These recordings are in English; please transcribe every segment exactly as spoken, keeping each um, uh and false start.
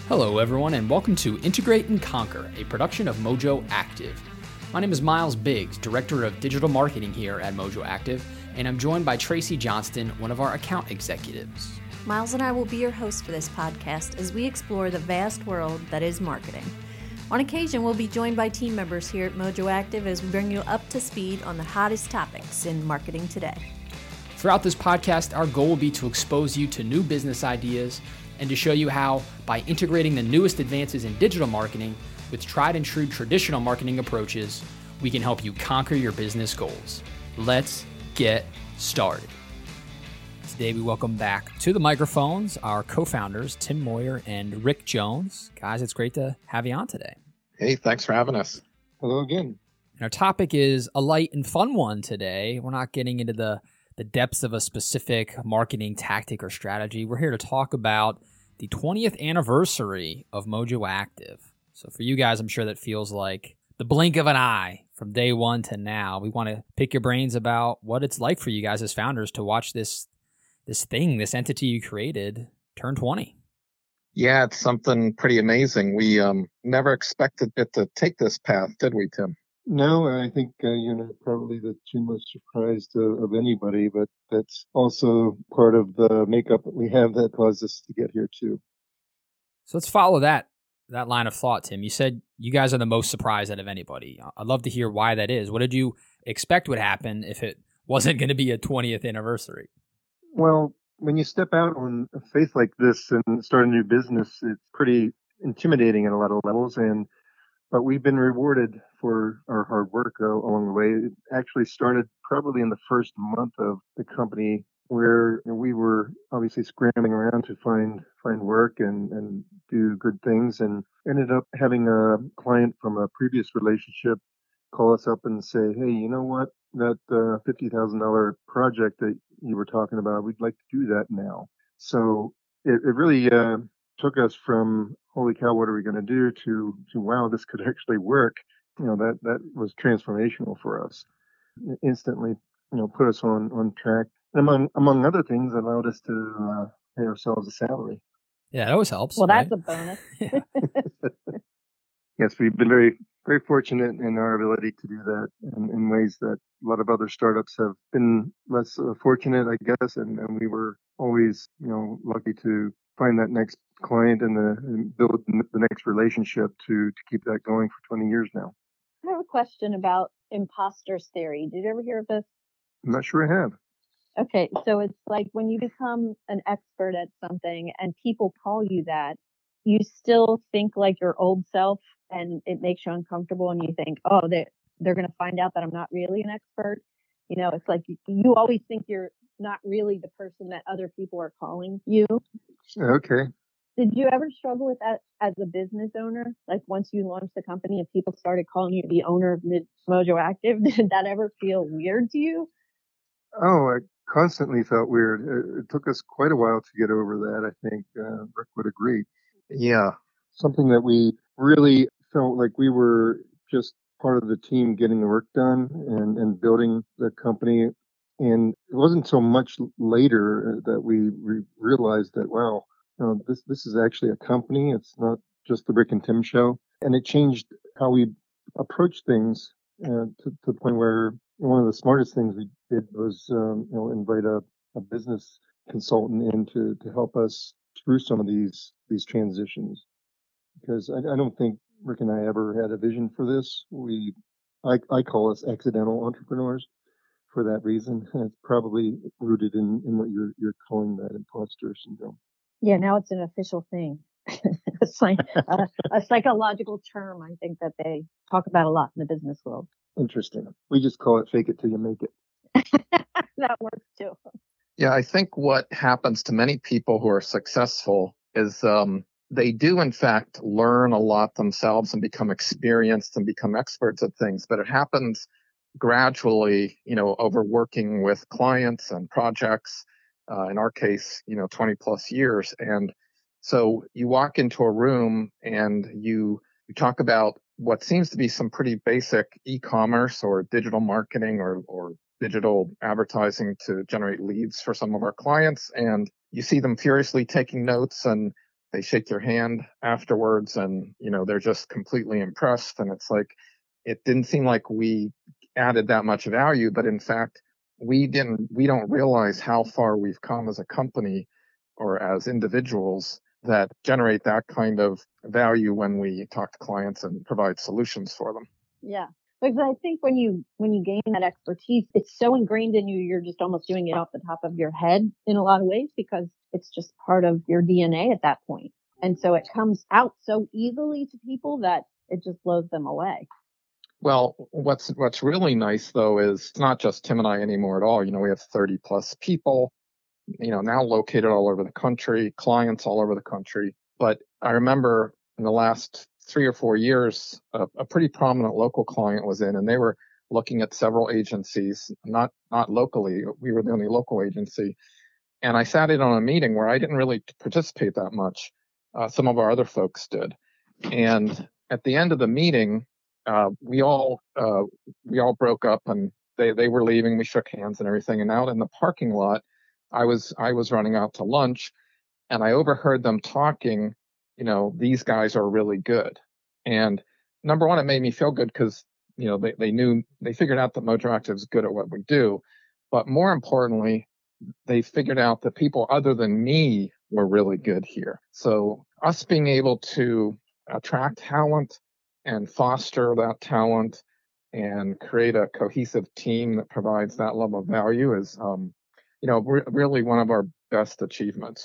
Hello everyone and welcome to Integrate and Conquer, a production of Mojo Active. My name is Miles Biggs, Director of Digital Marketing here at Mojo Active, and I'm joined by Tracy Johnston, one of our account executives. Miles and I will be your hosts for this podcast as we explore the vast world that is marketing. On occasion, we'll be joined by team members here at Mojo Active as we bring you up to speed on the hottest topics in marketing today. Throughout this podcast, our goal will be to expose you to new business ideas and to show you how, by integrating the newest advances in digital marketing with tried and true traditional marketing approaches, we can help you conquer your business goals. Let's get started. Today, we welcome back to the microphones our co-founders, Tim Moyer and Rick Jones. Guys, it's great to have you on today. Hey, thanks for having us. Hello again. And our topic is a light and fun one today. We're not getting into the, the depths of a specific marketing tactic or strategy. We're here to talk about the twentieth anniversary of Mojo Active. So for you guys, I'm sure that feels like the blink of an eye from day one to now. We want to pick your brains about what it's like for you guys as founders to watch this this thing, this entity you created, turn twenty. Yeah, it's something pretty amazing. We um, never expected it to take this path, did we, Tim? No, I think uh, you're not probably the too much surprised uh, of anybody, but that's also part of the makeup that we have that caused us to get here too. So let's follow that that line of thought, Tim. You said you guys are the most surprised out of anybody. I'd love to hear why that is. What did you expect would happen if it wasn't going to be a twentieth anniversary? Well, when you step out on a faith like this and start a new business, it's pretty intimidating at a lot of levels. And but we've been rewarded for our hard work uh, along the way. It actually started probably in the first month of the company, where we were obviously scrambling around to find find work and, and do good things, and ended up having a client from a previous relationship call us up and say, hey, you know what, that uh, fifty thousand dollars project that you were talking about, we'd like to do that now. So it, it really uh, took us from, holy cow, what are we going to do, to, to, wow, this could actually work. You know, that, that was transformational for us. It instantly, you know, put us on, on track. And among, among other things, allowed us to uh, pay ourselves a salary. Yeah, it always helps. Well, right? that's a bonus. Yeah. Yes, we've been very, very fortunate in our ability to do that in, in ways that a lot of other startups have been less uh, fortunate, I guess. And, and we were always, you know, lucky to find that next client and, the, and build the next relationship to, to keep that going for twenty years now. I have a question about imposter's theory. Did you ever hear of this? I'm not sure I have. Okay, so it's like when you become an expert at something and people call you that, you still think like your old self, and it makes you uncomfortable, and you think, oh, they, they're going to find out that I'm not really an expert. You know, it's like you always think you're not really the person that other people are calling you. Okay. Did you ever struggle with that as a business owner? Like once you launched the company and people started calling you the owner of Mid- Mojo Active, did that ever feel weird to you? Oh, I constantly felt weird. It, it took us quite a while to get over that. I think uh, Rick would agree. Yeah. Something that we really felt like we were just part of the team getting the work done and, and building the company. And it wasn't so much later that we re- realized that, wow, you know, this, this is actually a company. It's not just the Rick and Tim show. And it changed how we approach things uh, to, to the point where one of the smartest things we did was, um, you know, invite a, a business consultant in to, to help us through some of these, these transitions. Because I, I don't think Rick and I ever had a vision for this. We, I, I call us accidental entrepreneurs for that reason. It's probably rooted in, in what you're, you're calling that imposter syndrome. Yeah, now it's an official thing. It's like a, a psychological term, I think, that they talk about a lot in the business world. Interesting. We just call it fake it till you make it. That works too. Yeah, I think what happens to many people who are successful is um, they do, in fact, learn a lot themselves and become experienced and become experts at things. But it happens gradually, you know, over working with clients and projects, uh, in our case, you know, twenty plus years. And so you walk into a room and you, you talk about what seems to be some pretty basic e-commerce or digital marketing or, or digital advertising to generate leads for some of our clients. And you see them furiously taking notes and they shake your hand afterwards and, you know, they're just completely impressed. And it's like, it didn't seem like we added that much value, but in fact, we didn't, we don't realize how far we've come as a company or as individuals that generate that kind of value when we talk to clients and provide solutions for them. Yeah. Because I think when you when you gain that expertise, it's so ingrained in you, you're just almost doing it off the top of your head in a lot of ways because it's just part of your D N A at that point. And so it comes out so easily to people that it just blows them away. Well, what's what's really nice though is it's not just Tim and I anymore at all. You know, we have thirty plus people, you know, now located all over the country, clients all over the country. But I remember in the last three or four years, a, a pretty prominent local client was in, and they were looking at several agencies, not not locally. We were the only local agency. And I sat in on a meeting where I didn't really participate that much. Uh, some of our other folks did. And at the end of the meeting, uh, we all uh, we all broke up, and they they were leaving. We shook hands and everything. And out in the parking lot, I was I was running out to lunch, and I overheard them talking. You know, these guys are really good. And number one, it made me feel good because, you know, they, they knew, they figured out that MojoActive is good at what we do. But more importantly, they figured out that people other than me were really good here. So us being able to attract talent and foster that talent and create a cohesive team that provides that level of value is, um, you know, re- really one of our best achievements.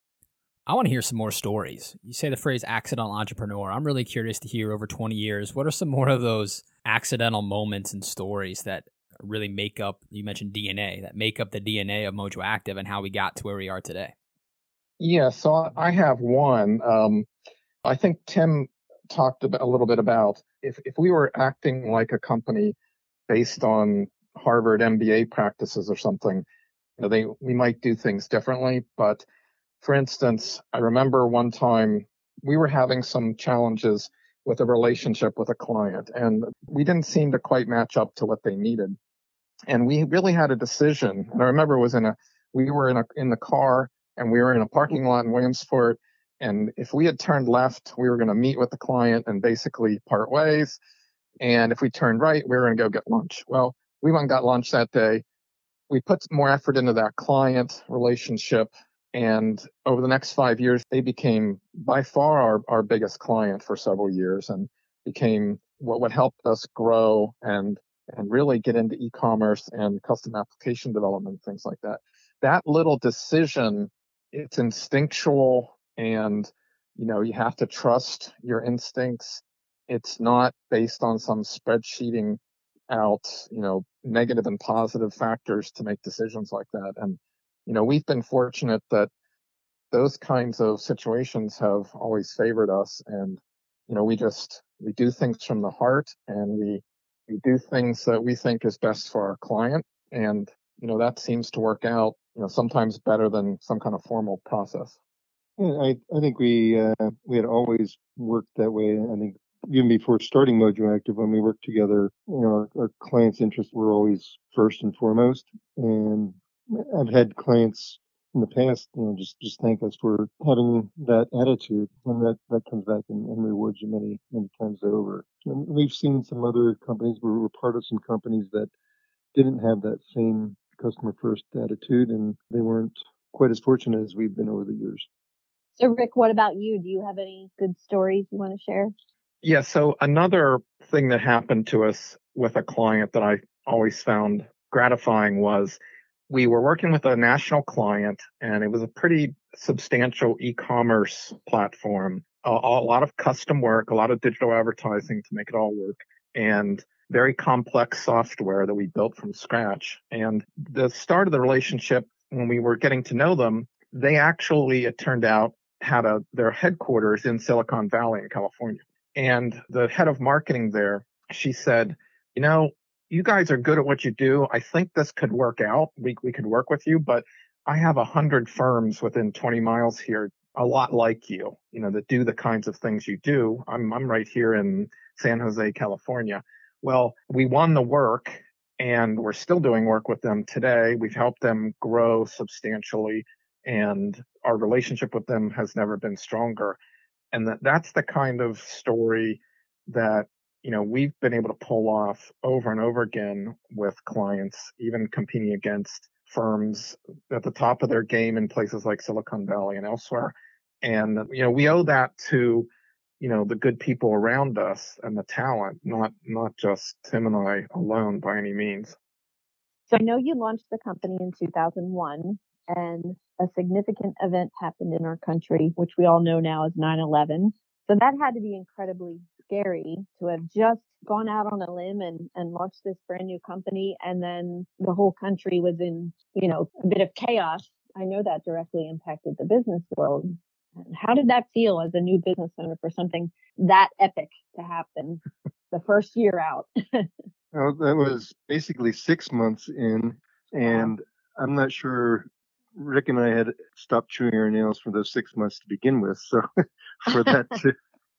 I want to hear some more stories. You say the phrase accidental entrepreneur. I'm really curious to hear over twenty years, what are some more of those accidental moments and stories that really make up, you mentioned D N A, that make up the D N A of MojoActive and how we got to where we are today? Yeah, so I have one. Um, I think Tim talked about, a little bit about if, if we were acting like a company based on Harvard M B A practices or something, you know, they we might do things differently. But for instance, I remember one time we were having some challenges with a relationship with a client, and we didn't seem to quite match up to what they needed. And we really had a decision. And I remember it was in a we were in a in the car, and we were in a parking lot in Williamsport. And if we had turned left, we were going to meet with the client and basically part ways. And if we turned right, we were going to go get lunch. Well, we went and got lunch that day. We put more effort into that client relationship. And over the next five years, they became by far our, our biggest client for several years and became what, what helped us grow and, and really get into e-commerce and custom application development, things like that. That little decision, it's instinctual, and, you know, you have to trust your instincts. It's not based on some spreadsheeting out, you know, negative and positive factors to make decisions like that. And, you know, we've been fortunate that those kinds of situations have always favored us. And, you know, we just, we do things from the heart, and we, we do things that we think is best for our client. And, you know, that seems to work out, you know, sometimes better than some kind of formal process. Yeah, I, I think we, uh, we had always worked that way. I think even before starting MojoActive, when we worked together, you know, our, our clients' interests were always first and foremost. And I've had clients in the past, you know, just, just thank us for having that attitude, and that, that comes back and, and rewards you many, many times over. And we've seen some other companies, we were part of some companies that didn't have that same customer first attitude, and they weren't quite as fortunate as we've been over the years. So, Rick, what about you? Do you have any good stories you want to share? Yeah, so another thing that happened to us with a client that I always found gratifying was we were working with a national client, and it was a pretty substantial e-commerce platform, a, a lot of custom work, a lot of digital advertising to make it all work, and very complex software that we built from scratch. And the start of the relationship, when we were getting to know them, they actually, it turned out, had a, their headquarters in Silicon Valley in California. And the head of marketing there, she said, you know, you guys are good at what you do. I think this could work out. We we could work with you, but I have a hundred firms within twenty miles here, a lot like you, you know, that do the kinds of things you do. I'm I'm right here in San Jose, California. Well, we won the work, and we're still doing work with them today. We've helped them grow substantially. and our relationship with them has never been stronger. And that that's the kind of story that, you know, we've been able to pull off over and over again with clients, even competing against firms at the top of their game in places like Silicon Valley and elsewhere. And, you know, we owe that to, you know, the good people around us and the talent, not, not just Tim and I alone by any means. So I know you launched the company in two thousand one, and a significant event happened in our country, which we all know now as nine eleven. So that had to be incredibly scary to have just gone out on a limb and, and launched this brand new company. And then the whole country was in, you know, a bit of chaos. I know that directly impacted the business world. How did that feel as a new business owner for something that epic to happen the first year out? Well, that was basically six months in, and wow. I'm not sure Rick and I had stopped chewing our nails for those six months to begin with. So for that to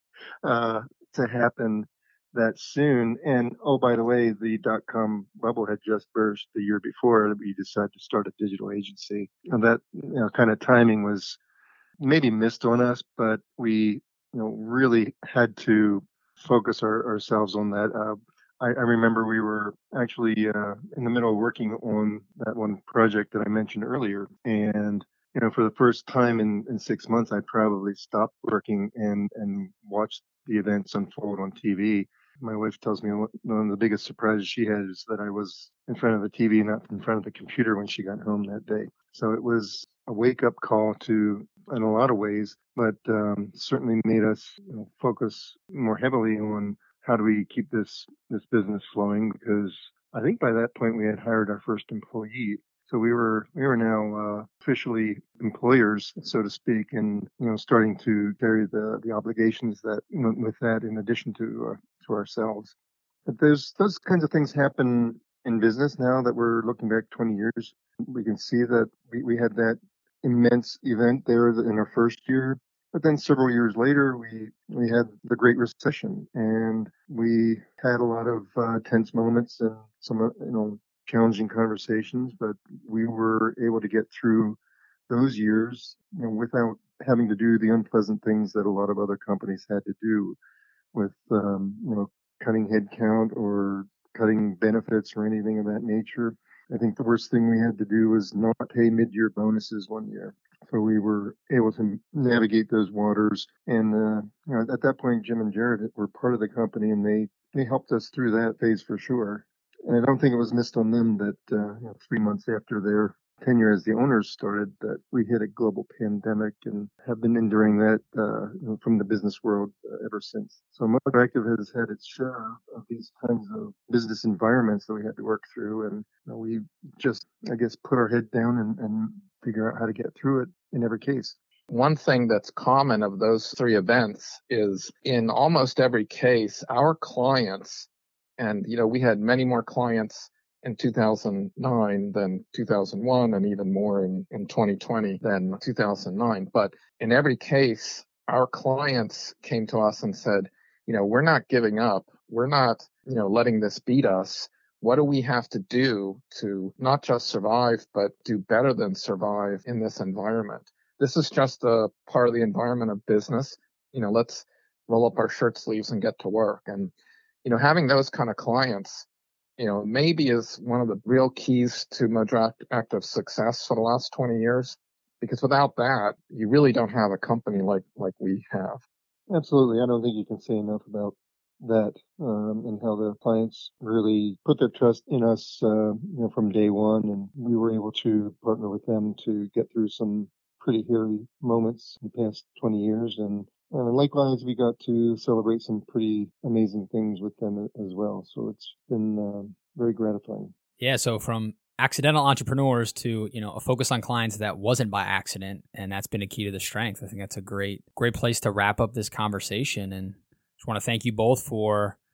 uh, to happen that soon, and oh, by the way, the dot-com bubble had just burst the year before. We decided to start a digital agency, and that, you know, kind of timing was maybe missed on us, but we, you know, really had to focus our, ourselves on that. Uh, I, I remember we were actually uh, in the middle of working on that one project that I mentioned earlier. And, you know, for the first time in, in six months, I probably stopped working and, and watched the events unfold on T V. My wife tells me one of the biggest surprises she had is that I was in front of the T V, not in front of the computer when she got home that day. So it was a wake-up call to, in a lot of ways, but um, certainly made us, you know, focus more heavily on how do we keep this this business flowing, because I think by that point we had hired our first employee. So we were we were now uh, officially employers, so to speak, and, you know, starting to carry the, the obligations that went with that in addition to uh, to ourselves. But those those kinds of things happen in business now that we're looking back twenty years. We can see that we, we had that immense event there in our first year. But then several years later, we, we had the Great Recession, and we had a lot of uh, tense moments and some, you know, challenging conversations, but we were able to get through those years, you know, without having to do the unpleasant things that a lot of other companies had to do with, um, you know, cutting headcount or cutting benefits or anything of that nature. I think the worst thing we had to do was not pay mid-year bonuses one year. So we were able to navigate those waters. And, uh, you know, at that point, Jim and Jared were part of the company, and they, they helped us through that phase for sure. And I don't think it was missed on them that, uh, you know, three months after their tenure as the owners started, that we hit a global pandemic and have been enduring that uh, you know, from the business world uh, ever since. So Mojoactive has had its share of these kinds of business environments that we had to work through. And, you know, we just, I guess, put our head down and, and figure out how to get through it in every case. One thing that's common of those three events is in almost every case, our clients, and, you know, we had many more clients in two thousand nine than two thousand one, and even more in, in twenty twenty than two thousand nine. But in every case, our clients came to us and said, you know, we're not giving up. We're not, you know, letting this beat us. What do we have to do to not just survive, but do better than survive in this environment? This is just a part of the environment of business. You know, let's roll up our shirt sleeves and get to work. And, you know, having those kind of clients, you know, maybe is one of the real keys to Mojoactive success for the last twenty years, because without that, you really don't have a company like, like we have. Absolutely. I don't think you can say enough about that, um, and how the clients really put their trust in us, uh, you know, from day one. And we were able to partner with them to get through some pretty hairy moments in the past twenty years. And Uh, likewise, we got to celebrate some pretty amazing things with them as well. So it's been uh, very gratifying. Yeah. So from accidental entrepreneurs to, you know, a focus on clients that wasn't by accident, and that's been a key to the strength. I think that's a great, great place to wrap up this conversation. And just want to thank you both for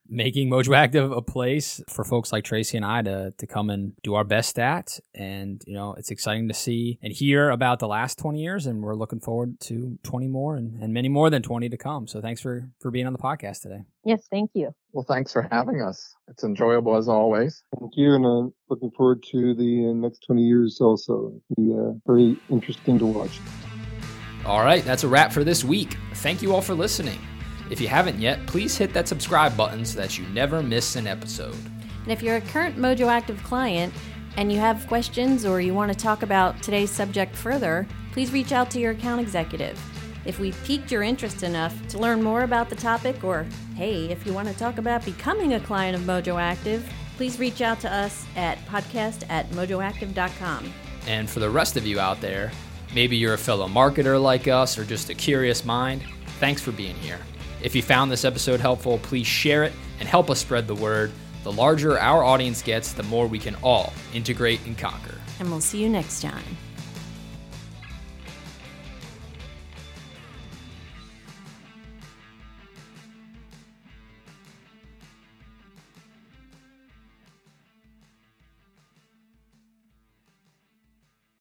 making Mojo Active a place for folks like Tracy and I to to come and do our best at. And, you know, it's exciting to see and hear about the last twenty years, and we're looking forward to twenty more and, and many more than twenty to come. So thanks for, for being on the podcast today. Yes, thank you. Well, thanks for having us. It's enjoyable as always. Thank you, and I'm looking forward to the uh, next twenty years also. It'll be uh, very interesting to watch. All right, that's a wrap for this week. Thank you all for listening. If you haven't yet, please hit that subscribe button so that you never miss an episode. And if you're a current Mojo Active client and you have questions or you want to talk about today's subject further, please reach out to your account executive. If we've piqued your interest enough to learn more about the topic, or hey, if you want to talk about becoming a client of Mojo Active, please reach out to us at podcast at mojoactive dot com. And for the rest of you out there, maybe you're a fellow marketer like us or just a curious mind, thanks for being here. If you found this episode helpful, please share it and help us spread the word. The larger our audience gets, the more we can all integrate and conquer. And we'll see you next time.